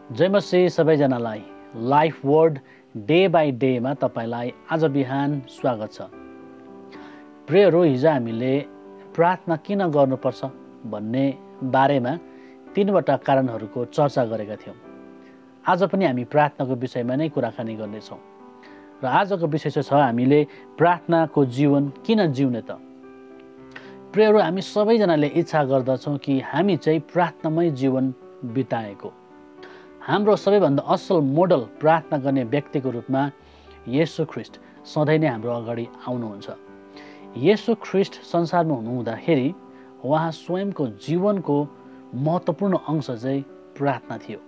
जय मसीह सबैजनालाई life word day by डेमा तपाईलाई आज बिहान स्वागत छ। प्रियहरू, हिजो हामीले प्रार्थना किन गर्नुपर्छ भन्ने बारेमा तीनवटा कारणहरूको चर्चा गरेका थियौँ। आज पनि हामी प्रार्थनाको विषयमा नै कुराकानी गर्नेछौँ र आजको विषय छ हामीले प्रार्थनाको जीवन किन जिउने त। प्रियहरू, हामी सबैजनाले इच्छा गर्दछौँ कि हामी चाहिँ प्रार्थनामय जीवन बिताएको। हाम्रो सबैभन्दा असल मोडल प्रार्थना गर्ने व्यक्तिको रूपमा येशू ख्रिस्ट सधैँ नै हाम्रो अगाडि आउनुहुन्छ। येशू ख्रिस्ट संसारमा हुनुहुँदाखेरि उहाँ स्वयंको जीवनको महत्त्वपूर्ण अंश चाहिँ प्रार्थना थियो।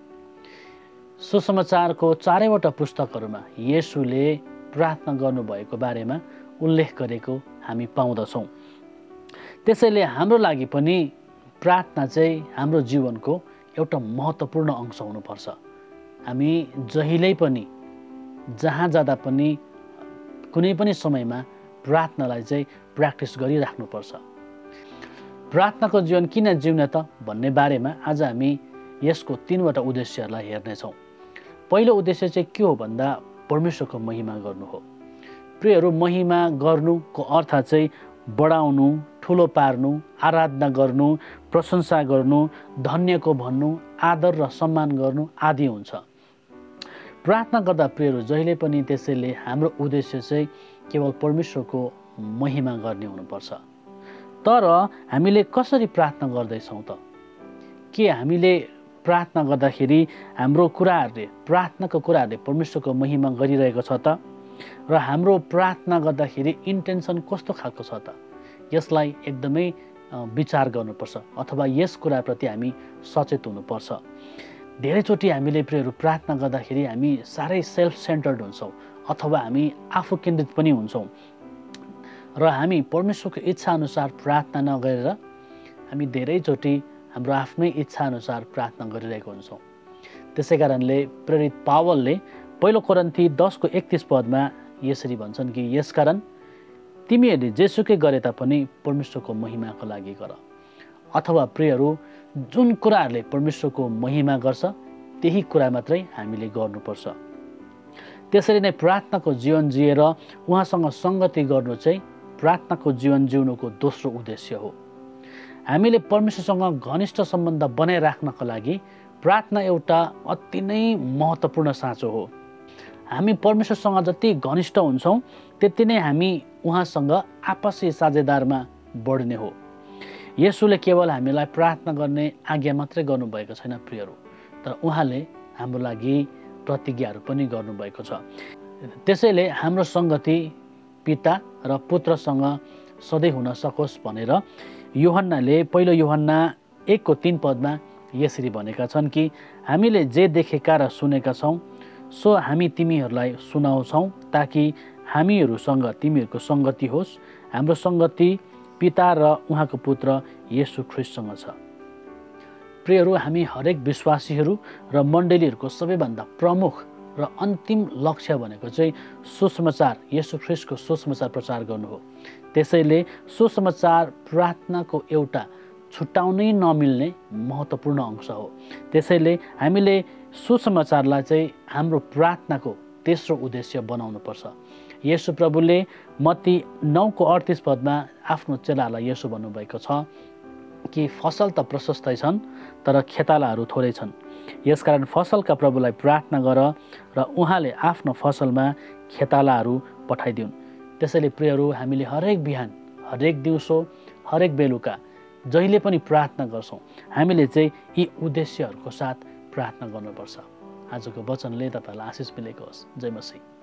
सुसमाचारको चारैवटा पुस्तकहरूमा येशूले प्रार्थना गर्नुभएको बारेमा उल्लेख गरेको हामी पाउँदछौँ। त्यसैले हाम्रो लागि पनि प्रार्थना चाहिँ हाम्रो जीवनको एउटा महत्त्वपूर्ण अंश हुनुपर्छ। हामी जहिल्यै पनि जहाँ जाँदा पनि कुनै पनि समयमा प्रार्थनालाई चाहिँ प्र्याक्टिस गरिराख्नुपर्छ। प्रार्थनाको जीवन किन जिउने त भन्ने बारेमा आज हामी यसको तीनवटा उद्देश्यहरूलाई हेर्नेछौँ। पहिलो उद्देश्य चाहिँ के हो भन्दा परमेश्वरको महिमा गर्नु हो। प्रियहरू, महिमा गर्नुको अर्थ चाहिँ बढाउनु, ठुलो पार्नु, आराधना गर्नु, प्रशंसा गर्नु, धन्यको भन्नु, आदर र सम्मान गर्नु आदि हुन्छ। प्रार्थना गर्दा प्रियहरू जहिले पनि त्यसैले हाम्रो उद्देश्य चाहिँ केवल परमेश्वरको महिमा गर्ने हुनुपर्छ। तर हामीले कसरी प्रार्थना गर्दैछौँ त? के हामीले प्रार्थना गर्दाखेरि हाम्रो प्रार्थनाको कुराहरूले परमेश्वरको महिमा गरिरहेको छ त? र हाम्रो प्रार्थना गर्दाखेरि इन्टेन्सन कस्तो खालको छ त? यसलाई एकदमै विचार गर्नुपर्छ अथवा यस कुराप्रति हामी सचेत हुनुपर्छ। धेरैचोटि हामीले प्रियहरू प्रार्थना गर्दाखेरि हामी साह्रै सेल्फ सेन्टर्ड हुन्छौँ अथवा हामी आफू केन्द्रित पनि हुन्छौँ र हामी परमेश्वरको इच्छाअनुसार प्रार्थना नगरेर हामी धेरैचोटि हाम्रो आफ्नै इच्छाअनुसार प्रार्थना गरिरहेको हुन्छौँ। त्यसै कारणले प्रेरित पावलले पहिलो कोरिन्थी 10:31 यसरी भन्छन् कि यसकारण तिमीहरूले जेसुकै गरे तापनि परमेश्वरको महिमाको लागि गर। अथवा प्रियहरू, जुन कुराहरूले परमेश्वरको महिमा गर्छ त्यही कुरा मात्रै हामीले गर्नुपर्छ। त्यसरी नै प्रार्थनाको जीवन जिएर उहाँसँग सङ्गति गर्नु चाहिँ प्रार्थनाको जीवन जिउनुको दोस्रो उद्देश्य हो। हामीले परमेश्वरसँग घनिष्ठ सम्बन्ध बनाइराख्नको लागि प्रार्थना एउटा अति नै महत्त्वपूर्ण साँचो हो। हामी परमेश्वरसँग जति घनिष्ठ हुन्छौँ त्यति नै हामी उहाँसँग आपसी साझेदारमा बढ्ने हो। येशूले केवल हामीलाई प्रार्थना गर्ने आज्ञा मात्रै गर्नुभएको छैन प्रियहरू, तर उहाँले हाम्रो लागि प्रतिज्ञाहरू पनि गर्नुभएको छ। त्यसैले हाम्रो सङ्गति पिता र पुत्रसँग सधैँ हुन सकोस् भनेर यूहन्नाले पहिलो यूहन्ना 1:3 यसरी भनेका छन् कि हामीले जे देखेका र सुनेका छौँ सो हामी तिमीहरूलाई सुनाउँछौँ ताकि हामीहरूसँग तिमीहरूको सङ्गति होस्। हाम्रो सङ्गति पिता र उहाँको पुत्र येशू ख्रिस्टसँग छ। प्रियहरू, हामी हरेक विश्वासीहरू र मण्डलीहरूको सबैभन्दा प्रमुख र अन्तिम लक्ष्य भनेको चाहिँ सुसमाचार, येशू ख्रिस्टको सुसमाचार प्रचार गर्नु हो। त्यसैले सुसमाचार प्रार्थनाको एउटा छुट्याउनै नमिल्ने महत्त्वपूर्ण अंश हो। त्यसैले हामीले सुसमाचारलाई चाहिँ हाम्रो प्रार्थनाको तेस्रो उद्देश्य बनाउनुपर्छ। येशू प्रभुले मत्ती 9:38 आफ्नो चेलाहरूलाई यसो भन्नुभएको छ कि फसल त प्रशस्तै छन् तर खेतालाहरू थोरै छन्। यसकारण फसलका प्रभुलाई प्रार्थना गर र उहाँले आफ्नो फसलमा खेतालाहरू पठाइदिउन्। त्यसैले प्रियहरू, हामीले हरेक बिहान, हरेक दिउँसो, हरेक बेलुका जहिले पनि प्रार्थना गर्छौँ हामीले चाहिँ यी उद्देश्यहरूको साथ प्रार्थना गर्नुपर्छ। आजको वचनले तपाईँलाई आशिष मिलेको होस्। जय मसीह।